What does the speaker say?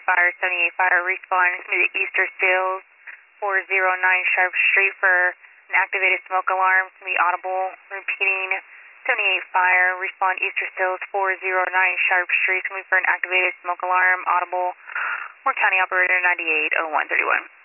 Fire, 78 Fire, respond to the Easter Sales, 409 Sharp Street for an activated smoke alarm. It's going to be audible. Repeating, 78 Fire, respond Easter Sales, 409 Sharp Street. It's going to be for an activated smoke alarm, audible. Moore County Operator 980131.